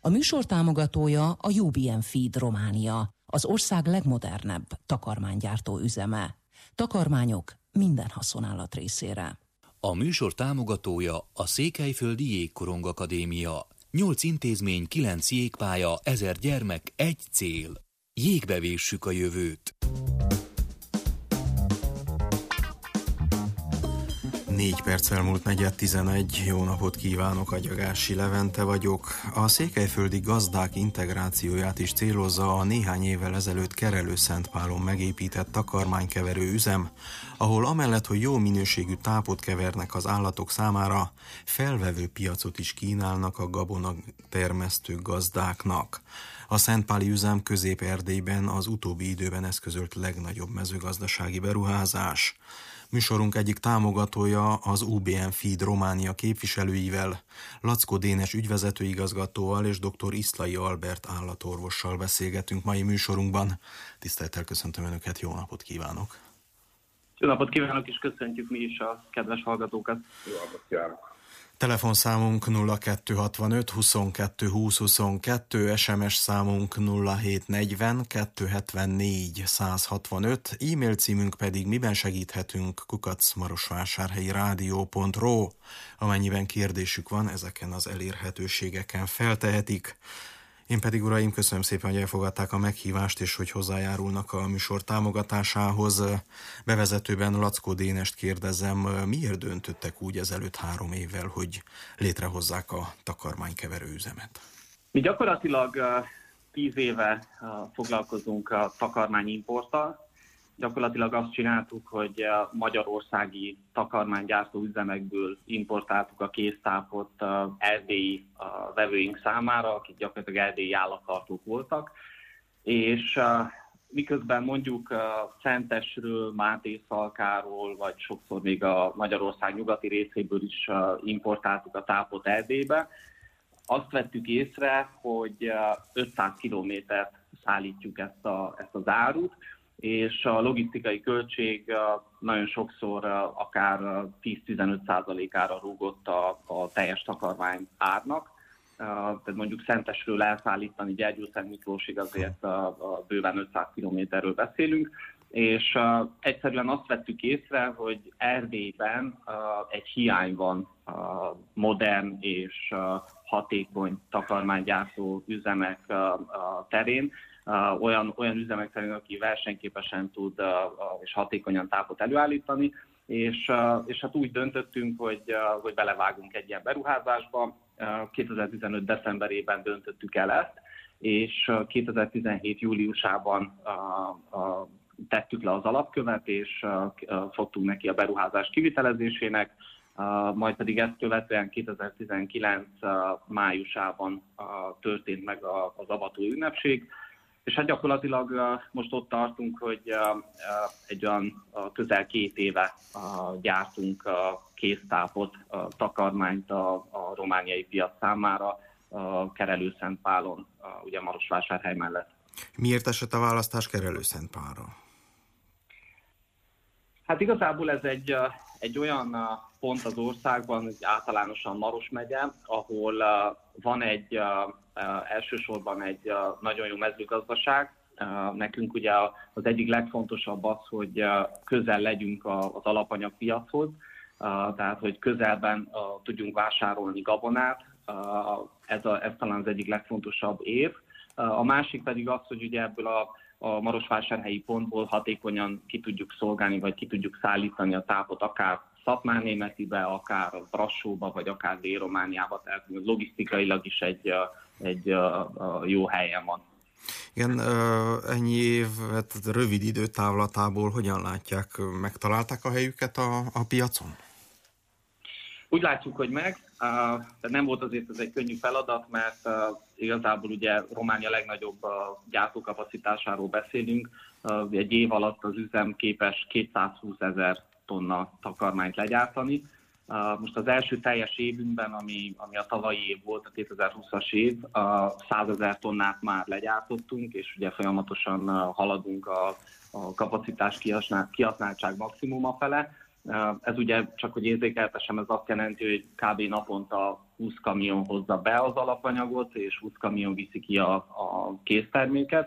A műsor támogatója a UBM Feed Románia, az ország legmodernebb takarmánygyártó üzeme. Takarmányok minden haszonállat részére. A műsor támogatója a Székelyföldi Jégkorong Akadémia. 8 intézmény, 9 jégpálya, 1000 gyermek, egy cél. Jégbe véssük a jövőt. 4 perc elmúlt 4:11. Jó napot kívánok, Agyagási Levente vagyok. A székelyföldi gazdák integrációját is célozza a néhány évvel ezelőtt Kerelőszentpálon megépített takarmánykeverő üzem, ahol amellett, hogy jó minőségű tápot kevernek az állatok számára, felvevő piacot is kínálnak a gabonatermesztő gazdáknak. A szentpáli üzem Közép-Erdélyben az utóbbi időben eszközölt legnagyobb mezőgazdasági beruházás. Műsorunk egyik támogatója az UBM Feed Románia képviselőivel, Laczko Dénes ügyvezetőigazgatóval és dr. Iszlai Albert állatorvossal beszélgetünk mai műsorunkban. Tisztelettel köszöntöm Önöket, jó napot kívánok! Jó napot kívánok, és köszöntjük mi is a kedves hallgatókat! Jó napot kívánok! Telefonszámunk 0265 22 20 22, SMS számunk 0740 274 165, e-mail címünk pedig miben segíthetünk @marosvásárhelyi-rádió.ro. Amennyiben kérdésük van, ezeken az elérhetőségeken feltehetik. Én pedig, uraim, köszönöm szépen, hogy elfogadták a meghívást, és hogy hozzájárulnak a műsor támogatásához. Bevezetőben Laczko Dénest kérdezem, miért döntöttek úgy ezelőtt 3 évvel, hogy létrehozzák a takarmánykeverő üzemet? Mi gyakorlatilag 10 éve foglalkozunk a takarmányimporttal. Gyakorlatilag azt csináltuk, hogy a magyarországi takarmánygyártó üzemekből importáltuk a késztápot erdélyi vevőink számára, akik gyakorlatilag erdélyi állattartók voltak, és miközben mondjuk Szentesről, Mátészalkáról, vagy sokszor még a Magyarország nyugati részéből is importáltuk a tápot Erdélybe, azt vettük észre, hogy 500 kilométert szállítjuk ezt az árut, és a logisztikai költség nagyon sokszor akár 10-15%-ára rúgott a teljes takarmány árnak. Tehát mondjuk Szentesről elszállítani Gyergyószent Miklósig azért bőven 500 kilométerről beszélünk, és egyszerűen azt vettük észre, hogy Erdélyben egy hiány van modern és hatékony takarmánygyártó üzemek terén, olyan üzemek terén, aki versenyképesen tud és hatékonyan tápot előállítani, és hát úgy döntöttünk, hogy belevágunk egy ilyen beruházásba. 2015. decemberében döntöttük el ezt, és 2017. júliusában tettük le az alapkövet, és fogtunk neki a beruházás kivitelezésének, majd pedig ezt követően 2019. májusában történt meg az avató ünnepség, és hát gyakorlatilag most ott tartunk, hogy egy olyan közel 2 éve gyártunk késztápot, takarmányt a romániai piac számára, Kerelőszentpálon, ugye Marosvásárhely mellett. Miért esett a választás Kerelőszentpálra? Hát igazából ez egy olyan pont az országban, hogy általánosan Maros megye, ahol van elsősorban egy nagyon jó mezőgazdaság. Nekünk ugye az egyik legfontosabb az, hogy közel legyünk az alapanyagpiachoz, tehát hogy közelben tudjunk vásárolni gabonát. Ez talán az egyik legfontosabb érv. A másik pedig az, hogy ugye ebből a marosvásárhelyi pontból hatékonyan ki tudjuk szolgálni, vagy ki tudjuk szállítani a tápot akár Szatmárnémetibe, akár Brassóba, vagy akár Dél-Romániába, tehát logisztikailag is egy jó helyen van. Igen, ennyi évet rövid időtávlatából hogyan látják, megtalálták a helyüket a piacon? Úgy látjuk, hogy de nem volt azért ez egy könnyű feladat, mert igazából ugye Románia legnagyobb gyártókapacitásáról beszélünk. Egy év alatt az üzem képes 220 000 tonna takarmányt legyártani. Most az első teljes évünkben, ami a tavalyi év volt, a 2020-as év, 100 000 tonnát már legyártottunk, és ugye folyamatosan haladunk a kapacitás kihasználtság maximuma fele. Ez ugye, csak hogy érzékeltessem, ez azt jelenti, hogy kb. Naponta 20 kamion hozza be az alapanyagot, és 20 kamion viszi ki a készterméket.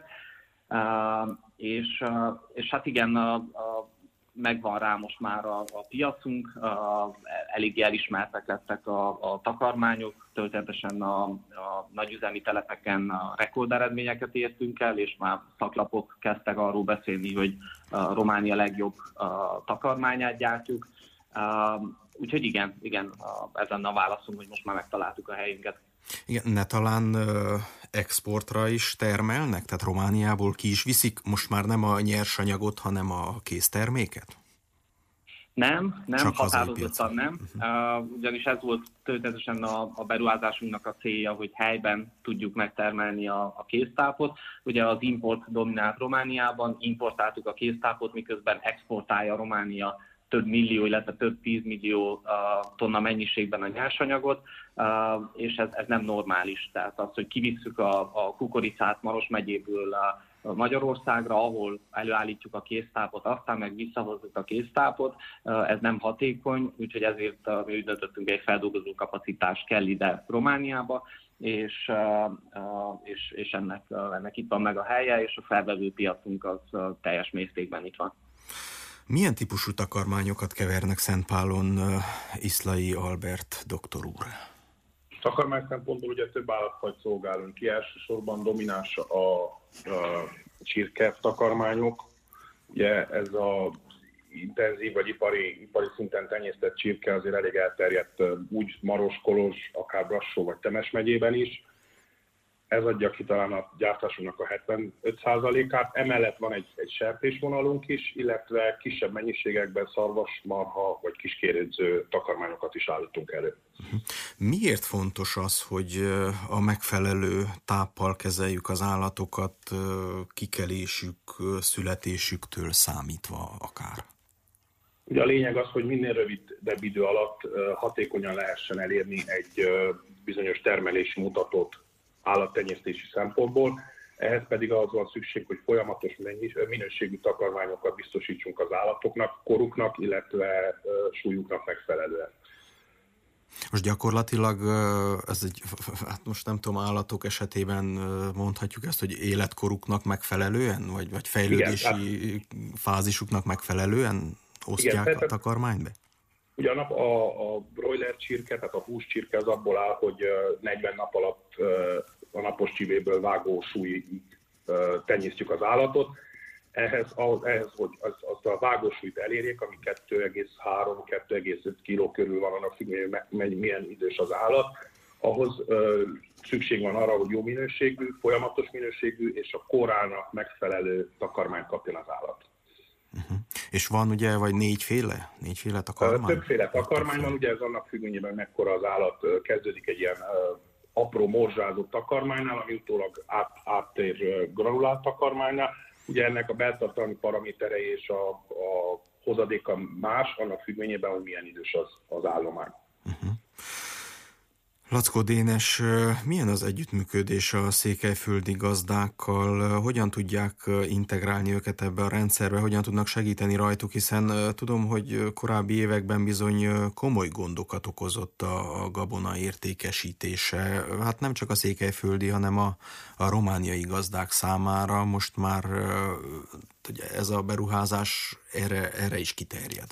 És hát igen, megvan rá most már a piacunk, eléggé elismertek lettek a takarmányok, történetesen a nagyüzemi telepeken rekorderedményeket értünk el, és már szaklapok kezdtek arról beszélni, hogy Románia legjobb takarmányát gyártjuk. Úgyhogy igen, ez lenne a válaszom, hogy most már megtaláltuk a helyünket. Igen, ne talán exportra is termelnek? Tehát Romániából ki is viszik most már nem a nyersanyagot, hanem a készterméket? Nem, határozottan nem. Ugyanis ez volt történetesen a beruházásunknak a célja, hogy helyben tudjuk megtermelni a késztápot. Ugye az import dominált Romániában, importáltuk a késztápot, miközben exportálja Románia több millió, illetve több 10 millió tonna mennyiségben a nyersanyagot, és ez nem normális. Tehát az, hogy kivisszük a kukoricát Maros megyéből Magyarországra, ahol előállítjuk a késztápot, aztán meg visszahozzuk a késztápot, ez nem hatékony, úgyhogy ezért mi úgy döntöttünk, egy feldolgozó kapacitás kell ide Romániába, és ennek itt van meg a helye, és a felvevő piacunk az teljes mértékben itt van. Milyen típusú takarmányokat kevernek Szentpálon, Iszlay Albert doktor úr? Takarmány szempontból ugye több állatfajt szolgálunk ki, elsősorban domináns a csirke takarmányok. Ugye ez az intenzív vagy ipari szinten tenyésztett csirke azért elég elterjedt úgy Maros, Kolozs, akár Brassó vagy Temes megyében is. Ez adja ki talán a gyártásunknak a 75%-át. Emellett van egy sertésvonalunk is, illetve kisebb mennyiségekben szarvasmarha vagy kiskérődző takarmányokat is állítunk elő. Miért fontos az, hogy a megfelelő táppal kezeljük az állatokat kikelésük, születésüktől számítva akár? Ugye a lényeg az, hogy minél rövidebb idő alatt hatékonyan lehessen elérni egy bizonyos termelési mutatót állattenyésztési szempontból. Ehhez pedig az van szükség, hogy folyamatos minőségű takarmányokat biztosítsunk az állatoknak, koruknak, illetve súlyuknak megfelelően. Most gyakorlatilag ez hát most nem tudom, állatok esetében mondhatjuk ezt, hogy életkoruknak megfelelően, vagy fejlődési fázisuknak megfelelően osztják a takarmányt be? Ugyan a broiler csirke, tehát a húscsirke az abból áll, hogy 40 nap alatt a napos csivéből vágó súlyig tenyésztjük az állatot. Ehhez hogy azt a vágósúlyt elérjék, ami 2,3-2,5 kg körül van, annak függvényében milyen idős az állat, ahhoz szükség van arra, hogy jó minőségű, folyamatos minőségű és a korának megfelelő takarmányt kapjon az állat. Uh-huh. És van ugye, vagy négyféle takarmány? Többféle takarmány van, ugye ez annak függvényében mekkora az állat, kezdődik egy ilyen apró morzsázott takarmánynál, ami utólag áttér granulált takarmánynál. Ugye ennek a beltartalmi paraméterei és a hozadéka más, annak függvényében, hogy milyen idős az állomány. Uh-huh. Lackó Dénes, milyen az együttműködés a székelyföldi gazdákkal? Hogyan tudják integrálni őket ebbe a rendszerbe? Hogyan tudnak segíteni rajtuk? Hiszen tudom, hogy korábbi években bizony komoly gondokat okozott a gabona értékesítése. Hát nem csak a székelyföldi, hanem a romániai gazdák számára most már ez a beruházás erre is kiterjed.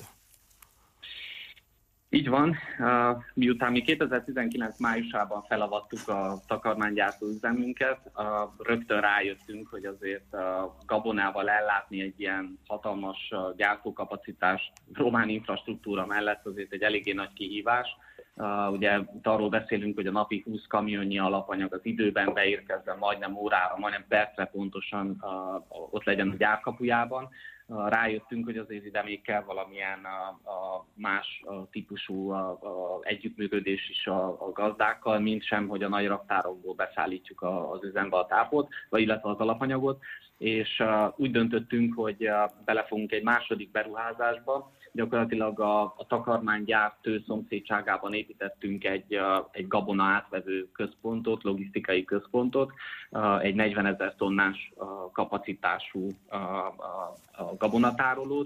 Így van. Miután mi 2019 májusában felavattuk a takarmánygyártó üzemünket, rögtön rájöttünk, hogy azért gabonával ellátni egy ilyen hatalmas gyártókapacitást román infrastruktúra mellett azért egy eléggé nagy kihívás. Ugye arról beszélünk, hogy a napi 20 kamionnyi alapanyag az időben beérkezzen, majdnem órára, majdnem percre pontosan ott legyen a gyárkapujában. Rájöttünk, hogy azért ide még kell valamilyen más típusú együttműködés is a gazdákkal, mint sem, hogy a nagy raktárokból beszállítjuk az üzembe a tápot, vagy illetve az alapanyagot, és úgy döntöttünk, hogy belefogunk egy második beruházásba. Gyakorlatilag a takarmánygyártó szomszédságában építettünk egy gabona átvevő központot, logisztikai központot, egy 40 000 tonnás kapacitású gabonatárolót,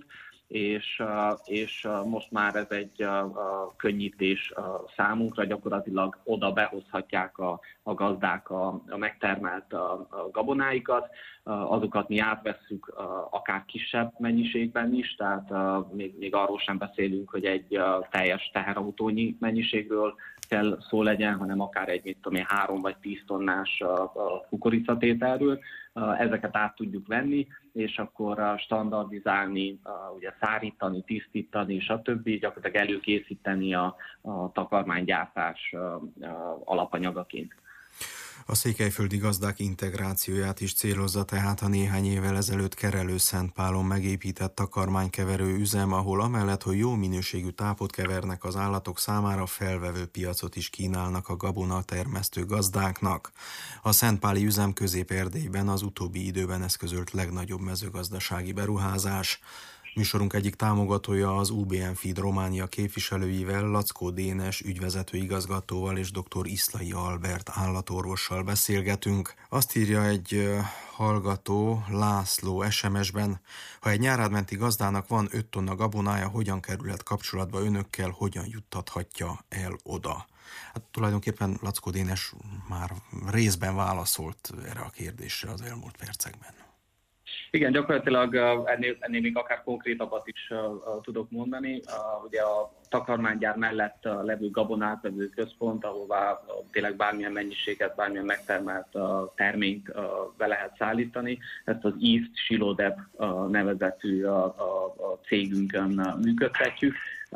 és most már ez egy könnyítés számunkra, gyakorlatilag oda behozhatják a gazdák a megtermelt gabonáikat, azokat mi átvesszük akár kisebb mennyiségben is, tehát még arról sem beszélünk, hogy egy teljes teherautónyi mennyiségről kell szó legyen, hanem akár egy 3 vagy 10 tonnás kukoricatételről. Ezeket át tudjuk venni, és akkor standardizálni, ugye szárítani, tisztítani, stb. Gyakorlatilag előkészíteni a takarmánygyártás alapanyagaként. A székelyföldi gazdák integrációját is célozza tehát a néhány évvel ezelőtt Kerelőszentpálon megépített takarmánykeverő üzem, ahol amellett, hogy jó minőségű tápot kevernek az állatok számára, felvevő piacot is kínálnak a gabona termesztő gazdáknak. A szentpáli üzem Közép-Erdélyben az utóbbi időben eszközölt legnagyobb mezőgazdasági beruházás. Műsorunk egyik támogatója az UBM Feed Románia képviselőivel, Lackó Dénes ügyvezető igazgatóval és dr. Iszlai Albert állatorvossal beszélgetünk. Azt írja egy hallgató, László SMS-ben, ha egy nyárádmenti gazdának van 5 tonna gabonája, hogyan kerülhet kapcsolatba önökkel, hogyan juttathatja el oda? Hát tulajdonképpen Lackó Dénes már részben válaszolt erre a kérdésre az elmúlt percekben. Igen, gyakorlatilag ennél még akár konkrétabbat is tudok mondani. Ugye a takarmánygyár mellett levő gabonátevő központ, ahová tényleg bármilyen mennyiséget, bármilyen megtermelt terményt be lehet szállítani. Ezt az East Shilodep nevezetű a cégünkön működtetjük,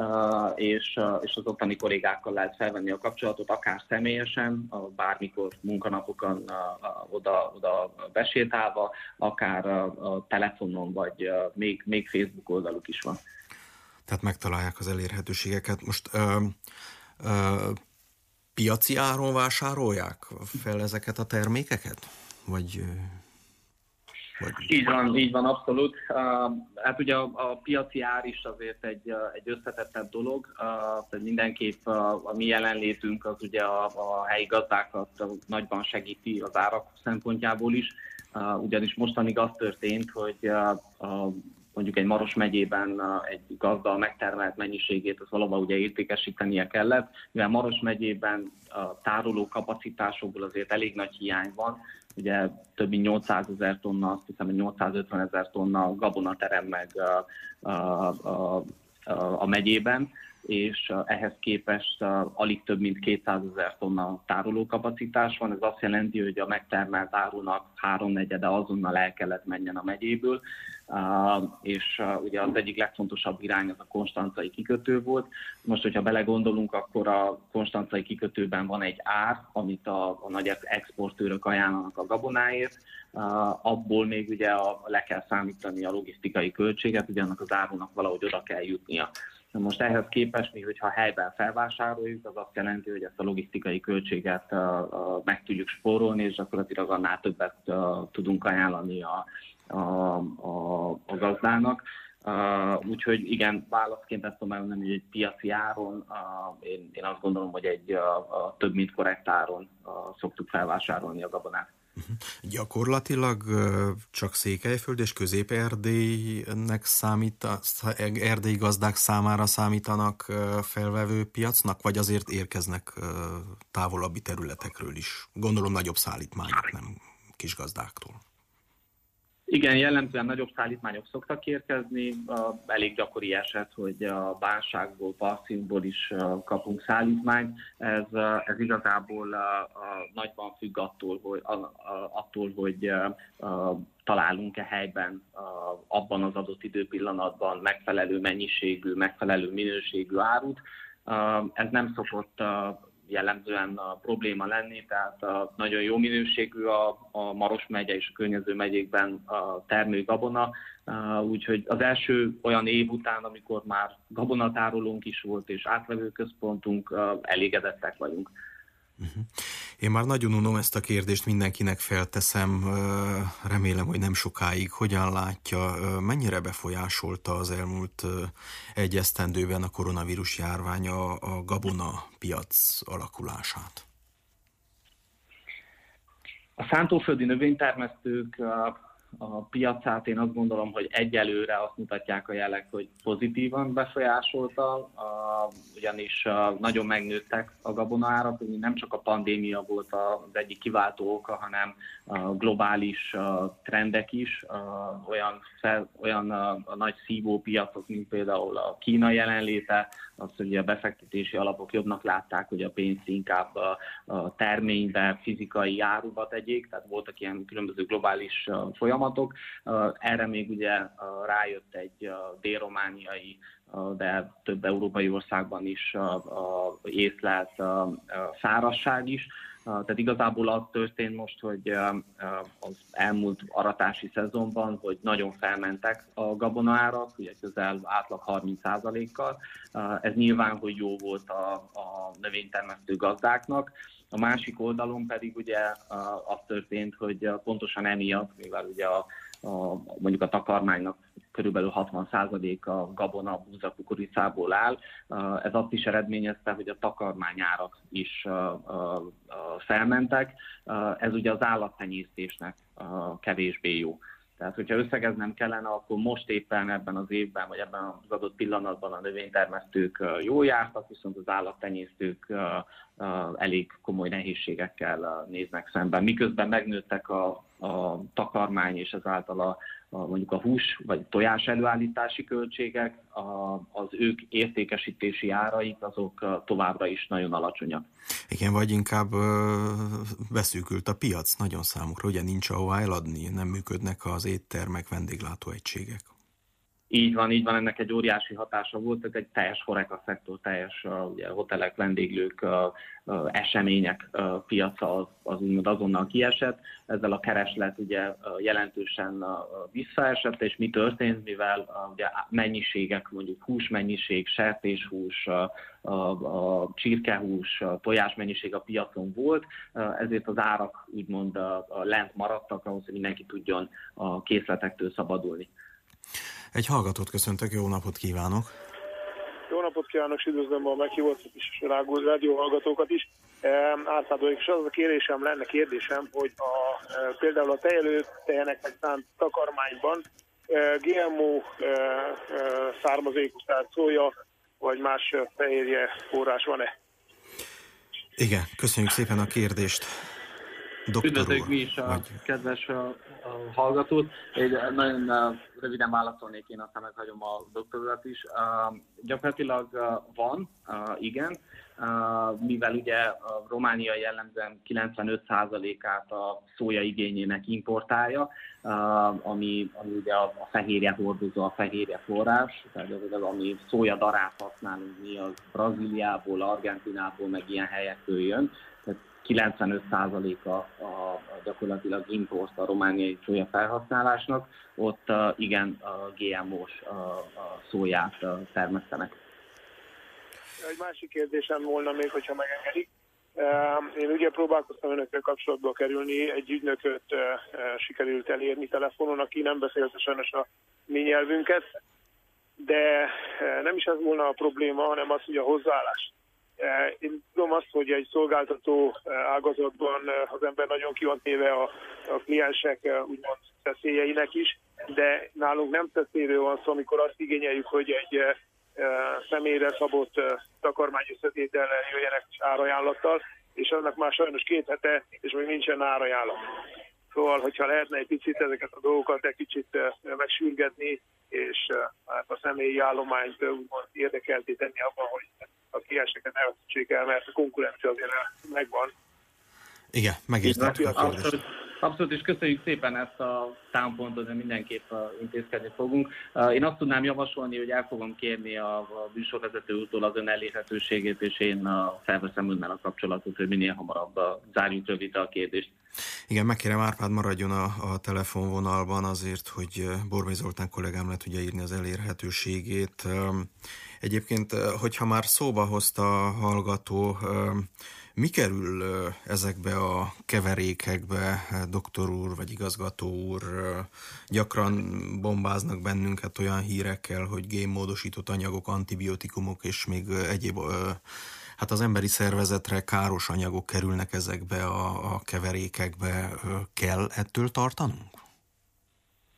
és az ottani kollégákkal lehet felvenni a kapcsolatot, akár személyesen, bármikor munkanapokon oda besétálva, akár a telefonon, vagy még Facebook oldaluk is van. Tehát megtalálják az elérhetőségeket. Most piaci áron vásárolják fel ezeket a termékeket? Vagy... Így van, abszolút. Hát ugye a piaci ár is azért egy összetettebb dolog. Tehát mindenképp a mi jelenlétünk az ugye a helyi gazdákat nagyban segíti az árak szempontjából is. Ugyanis mostanig az történt, hogy mondjuk egy Maros megyében egy gazda megtermelt mennyiségét az valóban ugye értékesítenie kellett, mivel Maros megyében a tároló kapacitásokból azért elég nagy hiány van, ugye több mint 800 000 tonna, azt hiszem, hogy 850 000 tonna gabona terem meg a megyében, és ehhez képest alig több mint 200 000 tonna tárolókapacitás van. Ez azt jelenti, hogy a megtermelt árunak 3/4 azonnal el kellett menjen a megyéből, és ugye az egyik legfontosabb irány az a konstancai kikötő volt. Most, hogyha belegondolunk, akkor a konstancai kikötőben van egy ár, amit a nagy exportőrök ajánlanak a gabonáért, abból még ugye le kell számítani a logisztikai költséget, ugye annak az árunak valahogy oda kell jutnia. Most ehhez képest, mi, hogyha helyben felvásároljuk, az azt jelenti, hogy ezt a logisztikai költséget meg tudjuk spórolni, és gyakorlatilag annál többet tudunk ajánlani a gazdának. Úgyhogy igen, válaszként ezt tudom elmondani, hogy egy piaci áron, én azt gondolom, hogy egy több mint korrekt áron szoktuk felvásárolni a gabonát. Gyakorlatilag csak Székelyföld és Közép-Erdélynek erdélyi gazdák számára számítanak felvevő piacnak, vagy azért érkeznek távolabbi területekről is? Gondolom nagyobb szállítmányok, nem kis gazdáktól. Igen, jellemzően nagyobb szállítmányok szoktak érkezni. Elég gyakori eset, hogy a Bánságból, Parszínból is kapunk szállítmányt. Ez igazából nagyban függ attól, hogy találunk-e helyben abban az adott időpillanatban megfelelő mennyiségű, megfelelő minőségű árut. Ez nem szokott jellemzően probléma lenni, tehát nagyon jó minőségű a Maros megye és a környező megyékben a termő gabona, úgyhogy az első olyan év után, amikor már gabonatárolónk is volt és átvevőközpontunk, elégedettek vagyunk. Én már nagyon unom ezt a kérdést, mindenkinek felteszem, remélem, hogy nem sokáig. Hogyan látja, mennyire befolyásolta az elmúlt egy esztendőben a koronavírus járvány a gabona piac alakulását? A szántóföldi növénytermesztők a piacát én azt gondolom, hogy egyelőre azt mutatják a jelek, hogy pozitívan befolyásolta, ugyanis nagyon megnőttek a gabonaárak, nem csak a pandémia volt az egyik kiváltó oka, hanem globális trendek is, olyan nagy szívópiacok, mint például a Kína jelenléte, az, hogy a befektetési alapok jobbnak látták, hogy a pénzt inkább a terménybe, fizikai áruba tegyék, tehát voltak ilyen különböző globális folyamatok. Erre még ugye rájött egy dél-romániai, de több európai országban is észlelt szárazság is. Tehát igazából az történt most, hogy az elmúlt aratási szezonban, hogy nagyon felmentek a gabonaárak, ugye közel átlag 30%-kal. Ez nyilván, hogy jó volt a növénytermesztő gazdáknak. A másik oldalon pedig ugye az történt, hogy pontosan emiatt, mivel ugye mondjuk a takarmánynak körülbelül 60%-a gabona, búza, kukoricából áll. Ez azt is eredményezte, hogy a takarmányárak is felmentek. Ez ugye az állattenyésztésnek kevésbé jó. Tehát, hogyha összegeznem kellene, akkor most éppen ebben az évben, vagy ebben az adott pillanatban a növénytermesztők jól jártak, viszont az állattenyésztők elég komoly nehézségekkel néznek szemben. Miközben megnőttek a takarmány és ezáltal mondjuk a hús vagy tojás előállítási költségek, az ők értékesítési áraik azok továbbra is nagyon alacsonyak. Igen, vagy inkább beszűkült a piac nagyon számukra, ugye nincs ahová eladni, nem működnek az éttermek, vendéglátóegységek. Így van, ennek egy óriási hatása volt, egy teljes HoReCa szektor, teljes ugye, hotelek, vendéglők, események piaca az úgymond azonnal kiesett. Ezzel a kereslet ugye jelentősen visszaesett, és mi történt, mivel ugye mennyiségek, mondjuk húsmennyiség, sertéshús, a csirkehús, tojás mennyiség a piacon volt, ezért az árak úgymond lent maradtak, ahhoz, hogy mindenki tudjon a készletektől szabadulni. Egy hallgatót köszöntök, jó napot kívánok! Jó napot kívánok, és üdvözlöm a meghívott és rádió hallgatókat is. Átadóik, és az a kérdésem, hogy például a tejelőtejeneknek szánt takarmányban GMO származékú, tehát szója, vagy más fehérje forrás van-e? Igen, köszönjük szépen a kérdést. Üdvözlők mi is a kedves hallgatót. Egy nagyon röviden válaszolnék, én aztán meghagyom a doktorulat is. Gyakorlatilag van, igen, mivel ugye a Románia jellemzően 95%-át a szója igényének importálja, ami ugye a fehérje hordozó, a fehérje forrás, tehát ami szója darát használunk mi, az Brazíliából, Argentinából, meg ilyen helyekről jön. 95%-a gyakorlatilag import a romániai szója felhasználásnak, ott igen, a GMO-s szóját termesztenek. Egy másik kérdésem volna még, hogyha megengedik. Én ugye próbálkoztam önökkel kapcsolatba kerülni, egy ügynököt sikerült elérni telefonon, aki nem beszélte sajnos a mi nyelvünket, de nem is ez volna a probléma, hanem az, hogy a hozzáállás. Én tudom azt, hogy egy szolgáltató ágazatban az ember nagyon ki van téve a kliensek úgymond veszélyeinek is, de nálunk nem teszéről van szó, amikor azt igényeljük, hogy egy személyre szabott takarmányösszetétellel jöjjenek árajánlattal, és annak már sajnos 2 hete, és még nincsen árajánlat. Szóval, hogyha lehetne egy picit ezeket a dolgokat egy kicsit megsürgetni, és a személyi állományt úgymond érdekelté tenni abban, hogy a klienseket ne veszítsék el, mert a konkurencia azért megvan. Igen, megértettük a kérdést. Abszolút, és köszönjük szépen ezt a támpontot, de mindenképp intézkedni fogunk. Én azt tudnám javasolni, hogy el fogom kérni a műsorvezető úrtól az ön elérhetőségét, és én felveszem önnel a kapcsolatot, hogy minél hamarabb zárjuk rövidre a kérdést. Igen, megkérem Árpád maradjon a telefonvonalban azért, hogy Borbély Zoltán kollégám le tudja írni az elérhetőségét. Egyébként, hogyha már szóba hozta a hallgató, mi kerül ezekbe a keverékekbe, doktor úr vagy igazgató úr? Gyakran bombáznak bennünket olyan hírekkel, hogy génmódosított anyagok, antibiotikumok és még egyéb, hát az emberi szervezetre káros anyagok kerülnek ezekbe a keverékekbe. Kell ettől tartanunk?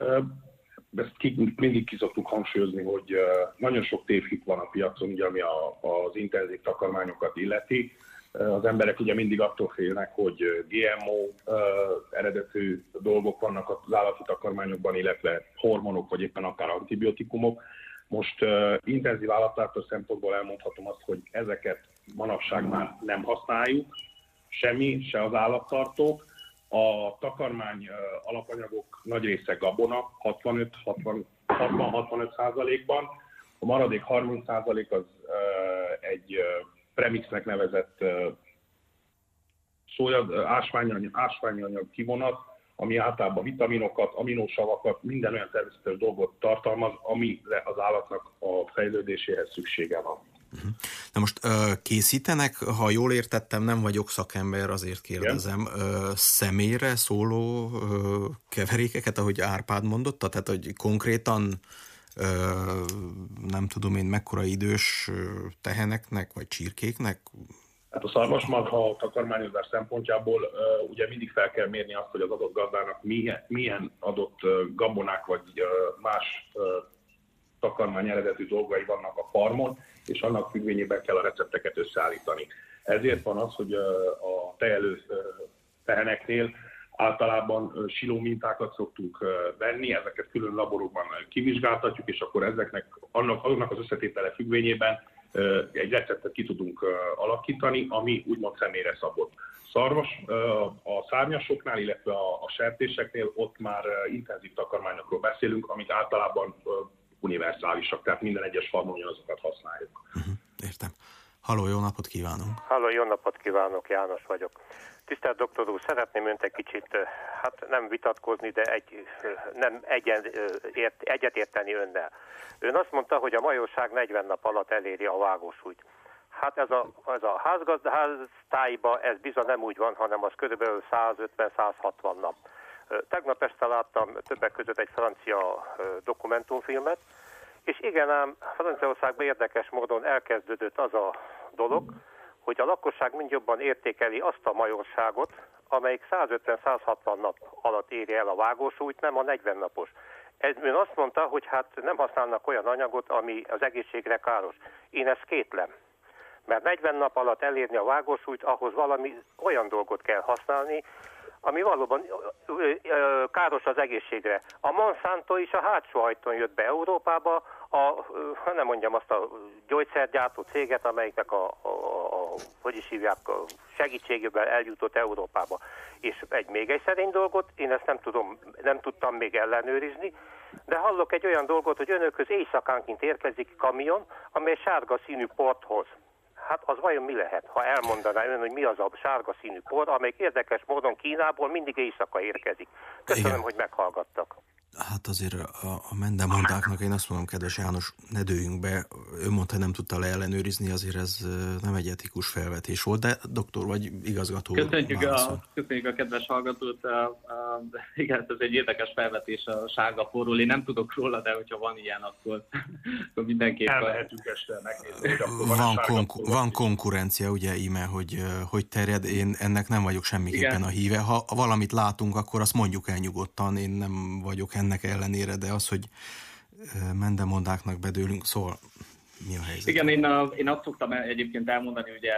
Ezt mindig ki szoktuk hangsúlyozni, hogy nagyon sok tévhit van a piacon, ugye, ami az intenzív takarmányokat illeti. Az emberek ugye mindig attól félnek, hogy GMO eredetű dolgok vannak az állati takarmányokban, illetve hormonok, vagy éppen akár antibiotikumok. Most intenzív állattartó szempontból elmondhatom azt, hogy ezeket manapság már nem használjuk, se az állattartók. A takarmány alapanyagok nagy része gabona, 60-65%-ban. A maradék 30% az egy premixnek nevezett ásványanyag kivonat, ami általában vitaminokat, aminosavakat, minden olyan természetes dolgot tartalmaz, amire az állatnak a fejlődéséhez szüksége van. Na most készítenek, ha jól értettem, nem vagyok szakember, azért kérdezem, személyre szóló keverékeket, ahogy Árpád mondotta, tehát hogy konkrétan nem tudom én mekkora idős teheneknek vagy csirkéknek? Hát a szarvasmarha takarmányozás szempontjából ugye mindig fel kell mérni azt, hogy az adott gazdának milyen adott gabonák vagy más takarmány eredetű dolgai vannak a farmon, és annak függvényében kell a recepteket összeállítani. Ezért van az, hogy a tejelő teheneknél általában siló mintákat szoktunk venni, ezeket külön laborokban kivizsgáltatjuk, és akkor ezeknek annak az összetétele függvényében egy receptet ki tudunk alakítani, ami úgymond személyre szabott. A szárnyasoknál, illetve a sertéseknél ott már intenzív takarmányokról beszélünk, amik általában univerzálisak, tehát minden egyes farmon azokat használjuk. Értem. Halló, jó napot kívánunk! Halló, jó napot kívánok, János vagyok. Tisztelt doktor úr, szeretném önt egy kicsit, hát nem vitatkozni, de egyetérteni önnel. Ön azt mondta, hogy a majorság 40 nap alatt eléri a vágósúlyt. Hát ez a háztáiba ez bizony nem úgy van, hanem az körülbelül 150-160 nap. Tegnap este láttam többek között egy francia dokumentumfilmet, és igen ám, Franciaországban érdekes módon elkezdődött az a dolog, hogy a lakosság mind jobban értékeli azt a majorságot, amelyik 150-160 nap alatt éri el a vágósúlyt, nem a 40 napos. Ön azt mondta, hogy hát nem használnak olyan anyagot, ami az egészségre káros. Én ezt kétlem. Mert 40 nap alatt elérni a vágósúlyt, ahhoz valami olyan dolgot kell használni, ami valóban káros az egészségre. A Monsanto is a hátsó ajtón jött be Európába, nem mondjam azt a gyógyszergyártó céget, amelyiknek hogy is hívják, segítségével eljutott Európába. És még egy szerény dolgot, én ezt nem tudtam még ellenőrizni, de hallok egy olyan dolgot, hogy önökhöz éjszakánként érkezik kamion, amely sárga színű port hoz. Hát az vajon mi lehet, ha elmondaná ön, hogy mi az a sárga színű por, amelyik érdekes módon Kínából mindig éjszaka érkezik. Köszönöm, igen, hogy meghallgattak. Hát azért a mendemondáknak én azt mondom, kedves János, ne dőljünk be, ő mondta, hogy nem tudta leellenőrizni, azért ez nem egy etikus felvetés volt, de doktor vagy igazgató. Köszönjük a kedves hallgatót. Igen, ez egy érdekes felvetés a sárga porról. Én nem tudok róla, de hogyha van ilyen, akkor mindenképpen elmehetünk este megnézni. Van konkurencia, ugye íme, hogy terjed, én ennek nem vagyok semmiképpen a híve. Ha valamit látunk, akkor azt mondjuk el nyugodtan, én nem vagyok ennek ellenére, de az, hogy mendemondáknak bedőlünk, szóval mi a helyzet? Igen, én azt szoktam egyébként elmondani, ugye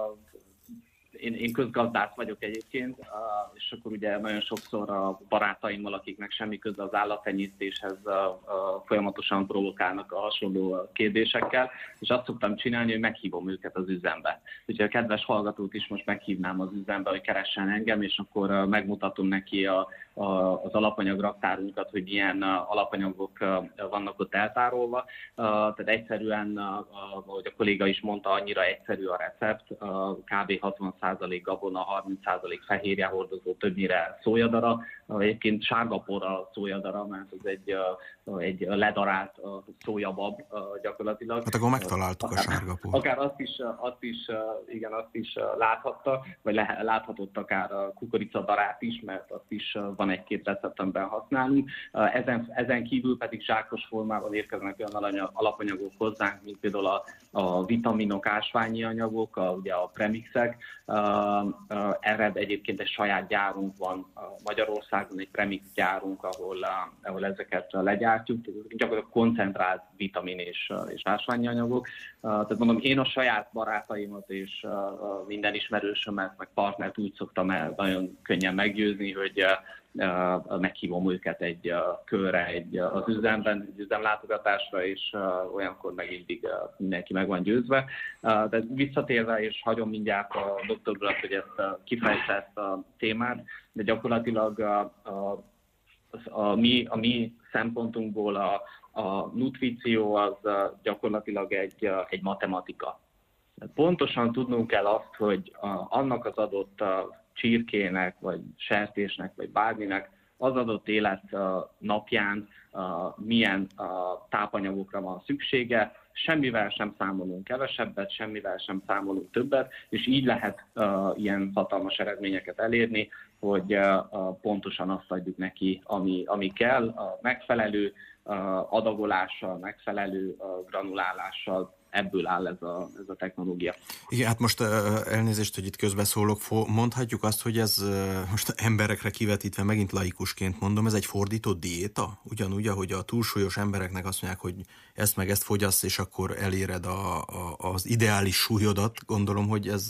én közgazdász vagyok egyébként, és akkor ugye nagyon sokszor a barátaimmal, akiknek semmi köze az állattenyésztéshez, folyamatosan provokálnak a hasonló kérdésekkel, és azt szoktam csinálni, hogy meghívom őket az üzembe. Úgyhogy a kedves hallgatót is most meghívnám az üzembe, hogy keressen engem, és akkor megmutatom neki az alapanyagraktárunkat, hogy milyen alapanyagok vannak ott eltárolva. Tehát egyszerűen, ahogy a kolléga is mondta, annyira egyszerű a recept, kb. 60% gabona, 30% fehérje hordozó, többnyire szójadara. Egyébként sárgapor a szójadara, mert ez egy ledarált szójabab gyakorlatilag. Hát akkor megtaláltuk a sárgapor. Akár azt is láthatta, vagy láthatott akár a kukoricadarát is, mert azt is van van egy-két recept, amiben használunk. Ezen kívül pedig zsákos formában érkeznek olyan alapanyagok hozzánk, mint például a vitaminok, ásványi anyagok, ugye a premixek. Erre egyébként egy saját gyárunk van Magyarországon, egy premix gyárunk, ahol ezeket legyártjuk. Gyakorlatilag koncentrált vitamin és ásványi anyagok. Tehát mondom, én a saját barátaimat és minden ismerősömet, meg partnert úgy szoktam el nagyon könnyen meggyőzni, hogy meghívom őket egy körre az üzemben, egy üzemlátogatásra, és olyankor meg mindig mindenki meg van győzve. De visszatérve, és hagyom mindjárt a doktor urat, hogy ezt kifejtse ezt a témát, de gyakorlatilag a mi szempontunkból a nutríció az gyakorlatilag egy matematika. Pontosan tudnunk kell azt, hogy annak az adott csirkének, vagy sertésnek, vagy bárminek az adott élet napján milyen tápanyagokra van szüksége, semmivel sem számolunk kevesebbet, semmivel sem számolunk többet, és így lehet ilyen hatalmas eredményeket elérni, hogy pontosan azt adjuk neki, ami kell, a megfelelő adagolással, megfelelő granulálással. Ebből áll ez a technológia. Igen, hát most elnézést, hogy itt közbeszólok, mondhatjuk azt, hogy ez most emberekre kivetítve, megint laikusként mondom, ez egy fordított diéta? Ugyanúgy, ahogy a túlsúlyos embereknek azt mondják, hogy ezt meg ezt fogyasz, és akkor eléred az ideális súlyodat. Gondolom, hogy ez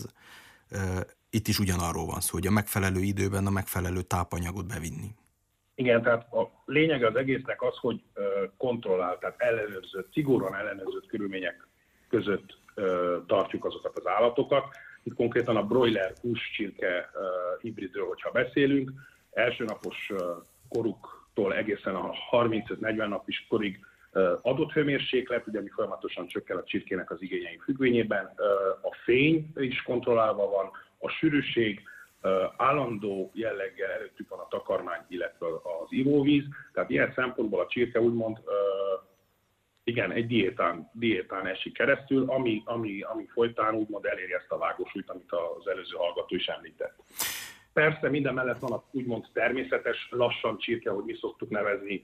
itt is ugyanarról van szó, hogy a megfelelő időben a megfelelő tápanyagot bevinni. Igen, tehát a lényeg az egésznek az, hogy kontrollált, tehát ellenőrzött, szigorúan ellenőrzött körülmények között tartjuk azokat az állatokat. Itt konkrétan a broiler húscsirke hibridről, hogyha beszélünk, elsőnapos koruktól egészen a 35-40 napos korig adott hőmérséklet, ugye ami folyamatosan csökken a csirkének az igényei függvényében, a fény is kontrollálva van, a sűrűség, állandó jelleggel előttük van a takarmány, illetve az ivóvíz, tehát ilyen szempontból a csirke úgymond igen, egy diétán esik keresztül, ami folytán úgymond eléri ezt a vágósúlyt, amit az előző hallgató is említett. Persze minden mellett van a úgymond természetes, lassan csirke, hogy mi szoktuk nevezni,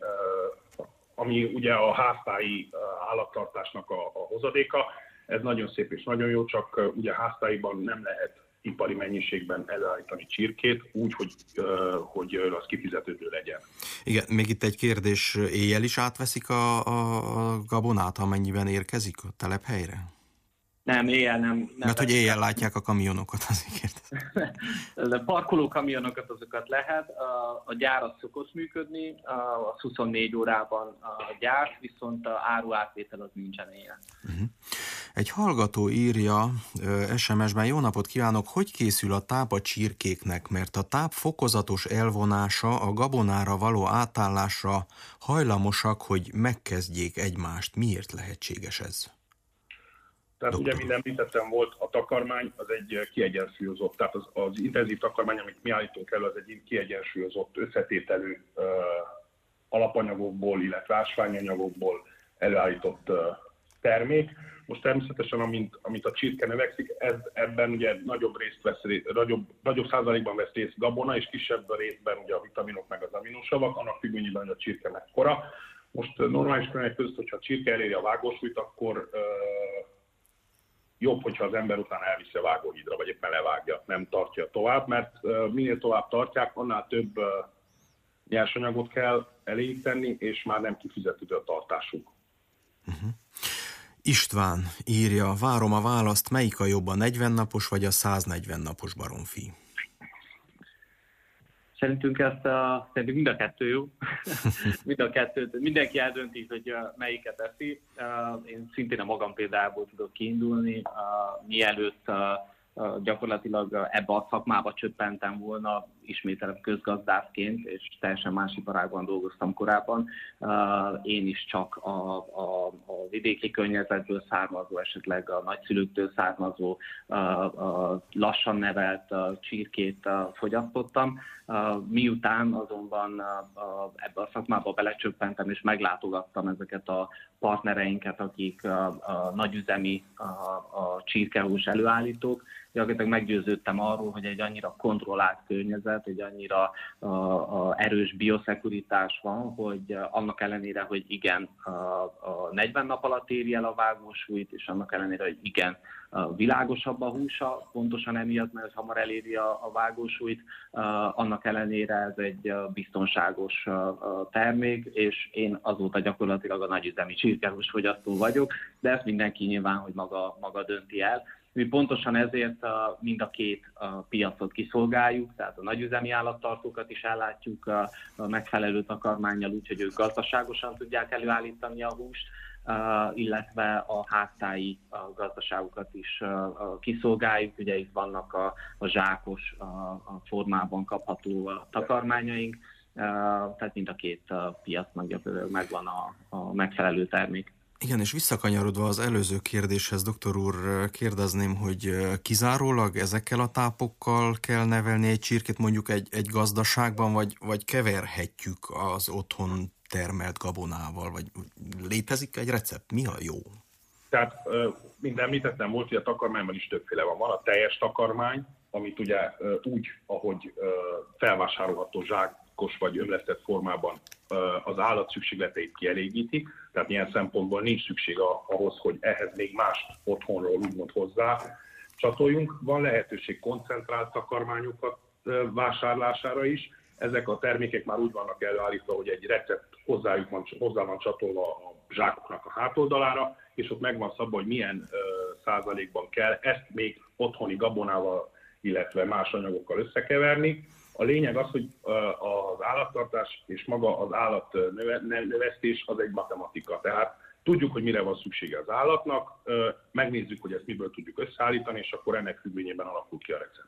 ami ugye a háztáji állattartásnak a hozadéka. Ez nagyon szép és nagyon jó, csak ugye háztáiban nem lehet ipari mennyiségben előállítani csirkét, úgy, hogy az kifizetődő legyen. Igen, még itt egy kérdés, éjjel is átveszik a gabonát, amennyiben érkezik a telephelyre? Nem, éjjel nem. Mert hogy éjjel látják a kamionokat, azért kérdezem. De parkoló kamionokat azokat lehet. A gyár az szokott működni, az 24 órában a gyár, viszont a áruátvétel az nincsen éjjel. Egy hallgató írja SMS-ben: jó napot kívánok, hogy készül a táp a csirkéknek, mert a táp fokozatos elvonása a gabonára való átállásra hajlamosak, hogy megkezdjék egymást. Miért lehetséges ez? Tehát ugye, mint említettem, volt a takarmány, az egy kiegyensúlyozott, tehát az intenzív takarmány, amit mi állítunk elő, az egy kiegyensúlyozott összetételű alapanyagokból, illetve ásványanyagokból előállított termék. Most természetesen, amint a csirke növekszik, ebben ugye nagyobb százalékban vesz részt gabona, és kisebb részben ugye a vitaminok meg az aminosavak, annak függvényében, hogy a csirke mekkora. Most normális körülmények között, hogyha a csirke eléri a vágósúlyt, akkor jobb, hogyha az ember után elviszi a vágóhídra, vagy éppen levágja, nem tartja tovább, mert minél tovább tartják, annál több nyersanyagot kell eléjük tenni, és már nem kifizetődő a tartásuk. István írja: várom a választ, melyik a jobb, a 40 napos vagy a 140 napos baromfi? Szerintünk szerintünk mind a kettő jó. Mind a kettőt, mindenki eldönti, hogy melyiket eszi. Én szintén a magam példából tudok kiindulni. Mielőtt gyakorlatilag ebbe a szakmába csöppentem volna, ismételem közgazdászként, és teljesen más iparágban dolgoztam korábban. Én is csak a vidéki környezetből származó, esetleg a nagyszülőktől származó, lassan nevelt csirkét fogyasztottam. Miután azonban ebbe a szakmába belecsöppentem, és meglátogattam ezeket a partnereinket, akik a nagyüzemi a csirkehús előállítók, gyakorlatilag meggyőződtem arról, hogy egy annyira kontrollált környezet, egy annyira erős bioszecuritás van, hogy annak ellenére, hogy igen, a 40 nap alatt éri el a vágósúlyt, és annak ellenére, hogy igen, világosabb a húsa, pontosan emiatt, mert hamar eléri a vágósúlyt, annak ellenére ez egy biztonságos termék, és én azóta gyakorlatilag a nagyüzemi csirkehús fogyasztó vagyok, de ezt mindenki nyilván, hogy maga dönti el. Mi pontosan ezért mind a két piacot kiszolgáljuk, tehát a nagyüzemi állattartókat is ellátjuk a megfelelő takarmánnyal, úgyhogy ők gazdaságosan tudják előállítani a húst, illetve a háztáji gazdaságokat is kiszolgáljuk. Ugye itt vannak a zsákos formában kapható takarmányaink, tehát mind a két piacnak gyakorlatilag megvan a megfelelő termék. Igen, és visszakanyarodva az előző kérdéshez, doktor úr, kérdezném, hogy kizárólag ezekkel a tápokkal kell nevelni egy csirkét mondjuk egy gazdaságban, vagy keverhetjük az otthon termelt gabonával, vagy létezik egy recept? Mi a jó? Tehát, mint említettem, volt, hogy a takarmányban is többféle van. Van a teljes takarmány, amit ugye úgy, ahogy felvásárolható zsákos vagy ömlesztett formában az állat szükségleteit kielégíti, tehát ilyen szempontból nincs szükség ahhoz, hogy ehhez még mást otthonról úgymond hozzá csatoljunk. Van lehetőség koncentrált takarmányokat vásárlására is. Ezek a termékek már úgy vannak előállítva, hogy egy recept hozzá van csatolva a zsákoknak a hátoldalára, és ott meg van szabva, hogy milyen százalékban kell ezt még otthoni gabonával, illetve más anyagokkal összekeverni. A lényeg az, hogy az állattartás és maga az állatnövesztés az egy matematika. Tehát tudjuk, hogy mire van szüksége az állatnak, megnézzük, hogy ezt miből tudjuk összeállítani, és akkor ennek függvényében alakul ki a recept.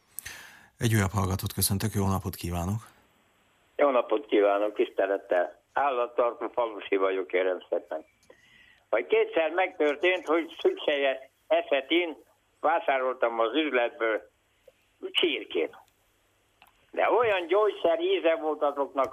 Egy újabb hallgatót köszöntök, jó napot kívánok! Jó napot kívánok, tisztelettel! Állattartó falusi vagyok, kérem szépen. Vagy kétszer megtörtént, hogy szüksége esetén vásároltam az üzletből csirkét. De olyan gyógyszer íze volt azoknak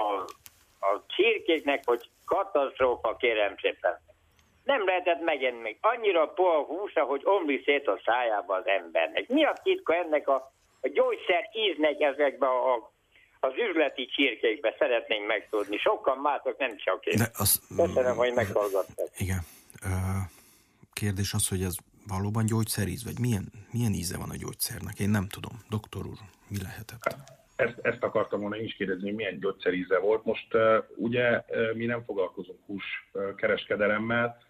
a csirkéknek, hogy katasztrófa, kérem szépen. Nem lehetett megenni még. Annyira puha húsa, hogy omlik szét a szájába az embernek. Mi a titka ennek a gyógyszer íznek ezekbe az üzleti csirkékbe? Szeretnénk megtudni. Sokan mások, nem csak én. Köszönöm, hogy meghallgattak. Igen. Kérdés az, hogy ez valóban gyógyszeríz, vagy milyen íze van a gyógyszernek? Én nem tudom. Doktor úr, mi lehetett? Ezt akartam volna én is kérdezni, hogy milyen gyógyszeríze volt. Most ugye mi nem foglalkozunk húskereskedelemmel,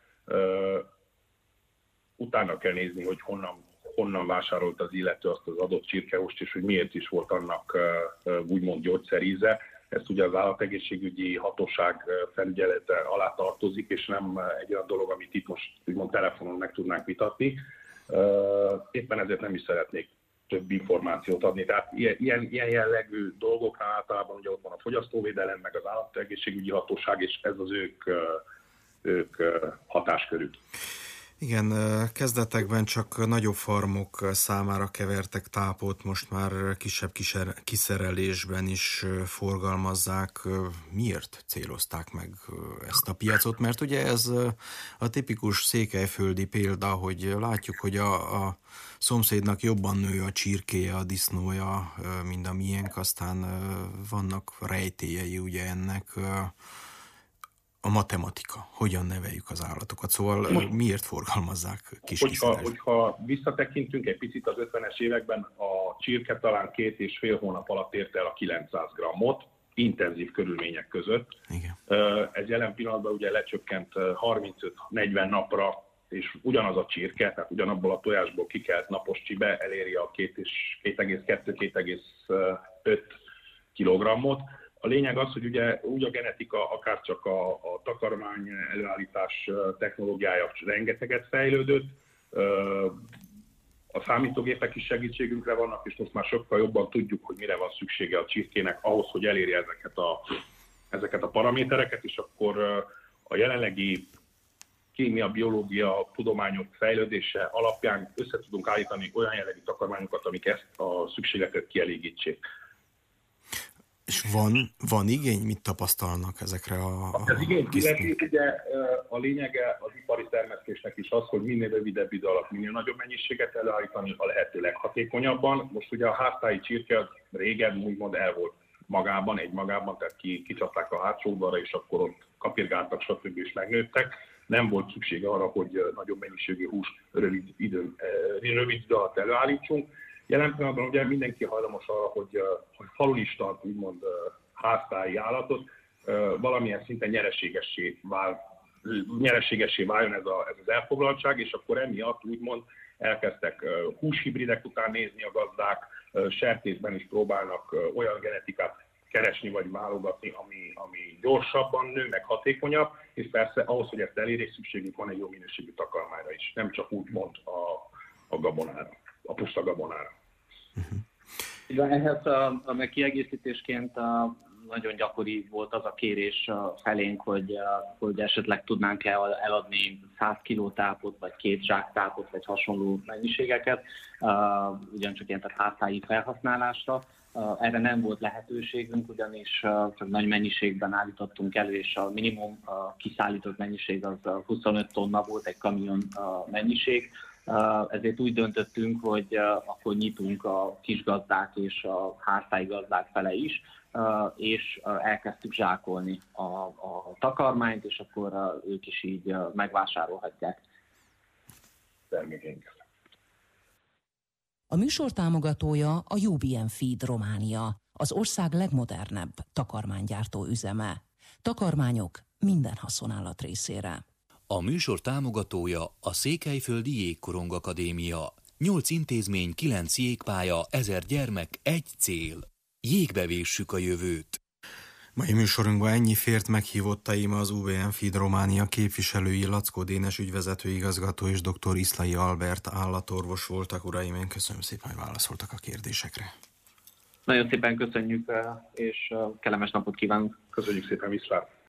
utána kell nézni, hogy honnan vásárolt az illető azt az adott csirkehúst, és hogy miért is volt annak úgymond gyógyszeríze. Ezt ugye az állategészségügyi hatóság felügyelete alá tartozik, és nem egy olyan dolog, amit itt most úgymond telefonon meg tudnánk vitatni. Éppen ezért nem is szeretnék több információt adni. Tehát ilyen jellegű dolgoknál általában ugye ott van a fogyasztóvédelem, meg az állategészségügyi hatóság, és ez az ők hatáskörük. Igen, kezdetekben csak nagyobb farmok számára kevertek tápot, most már kisebb kiszerelésben is forgalmazzák. Miért célozták meg ezt a piacot? Mert ugye ez a tipikus székelyföldi példa, hogy látjuk, hogy a szomszédnak jobban nő a csirkéje, a disznója, mint a miénk, aztán vannak rejtélyei ugye ennek. A matematika, hogyan neveljük az állatokat, szóval miért forgalmazzák Hogyha visszatekintünk egy picit az 50-es években, a csirke talán 2,5 hónap alatt érte el a 900 grammot, intenzív körülmények között. Igen. Ez jelen pillanatban ugye lecsökkent 35-40 napra, és ugyanaz a csirke, tehát ugyanabból a tojásból kikelt napos csibe eléri a 2,2-2,5 kilogrammot. A lényeg az, hogy ugye úgy a genetika, akár csak a takarmány előállítás technológiája rengeteget fejlődött, a számítógépek is segítségünkre vannak, és most már sokkal jobban tudjuk, hogy mire van szüksége a csirkének ahhoz, hogy elérje ezeket a paramétereket, és akkor a jelenlegi kémia, biológia, tudományok fejlődése alapján össze tudunk állítani olyan jellegű takarmányokat, amik ezt a szükségletet kielégítsék. És van igény? Mit tapasztalnak ezekre az igény ugye a lényege az ipari termesztésnek is az, hogy minél rövidebb idő alatt minél nagyobb mennyiséget előállítani a lehető leghatékonyabban. Most ugye a háztáji csirke az régen úgymond el volt magában, tehát kicsapták a hátsó udvarra, és akkor ott kapirgáltak, stb. És megnőttek. Nem volt szükség arra, hogy nagyobb mennyiségű húst rövid idő alatt előállítsunk. Jelen pillanatban ugye mindenki hajlamos arra, hogy falun is tart, úgymond háztáji állatot, valamilyen szinten nyereségessé váljon ez az elfoglaltság, és akkor emiatt úgymond elkezdtek húshibridek után nézni a gazdák, sertészben is próbálnak olyan genetikát keresni vagy válogatni, ami gyorsabban nő, meg hatékonyabb, és persze ahhoz, hogy ezt elérjék, szükségük van egy jó minőségű takarmányra is, nem csak úgymond a gabonára, a puszta gabonára. Ehhez a kiegészítésként nagyon gyakori volt az a kérés felénk, hogy esetleg tudnánk eladni 100 kg tápot, vagy 2 zsák tápot, vagy hasonló mennyiségeket, ugyancsak ilyen tehát háztáji felhasználásra. Erre nem volt lehetőségünk, ugyanis csak nagy mennyiségben állítottunk elő, és a minimum kiszállított mennyiség az 25 tonna volt, egy kamion mennyiség. Ezért úgy döntöttünk, hogy akkor nyitunk a kisgazdák és a háztáji gazdák fele is, és elkezdtük zsákolni a takarmányt, és akkor ők is így megvásárolhatják termékeinket. A műsor támogatója a UBM Feed Románia, az ország legmodernebb takarmánygyártó üzeme. Takarmányok minden haszonállat részére. A műsor támogatója a Székelyföldi Jégkorong Akadémia. 8 intézmény, 9 jégpálya, 1000 gyermek, egy cél. Jégbe véssük a jövőt. Mai műsorunkban ennyi fért, meghívottaim az UBM Feed Románia képviselői, Lackó Dénes ügyvezető igazgató és dr. Iszlay Albert állatorvos voltak. Uraim, én köszönöm szépen, hogy válaszoltak a kérdésekre. Nagyon szépen köszönjük, és kellemes napot kívánunk. Köszönjük szépen, viszlát!